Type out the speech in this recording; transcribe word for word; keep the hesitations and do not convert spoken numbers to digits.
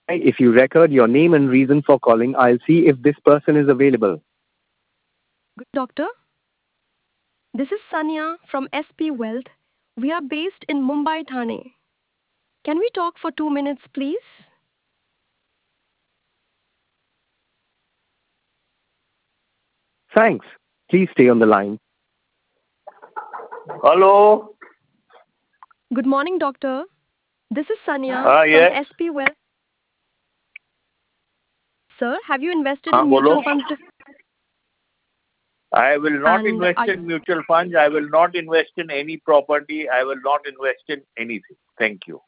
If you record your name and reason for calling, I'll see if this person is available. Good doctor. This is Sanya from S P Wealth. We are based in Mumbai, Thane. Can we talk for two minutes, please? Thanks. Please stay on the line. Hello. Good morning, doctor. This is Sanya Ah, from yes. S P Wealth. Sir, have you invested हाँ in बोलो. mutual funds before? I will not And invest are, in mutual funds. I will not invest in any property. I will not invest in anything. Thank you.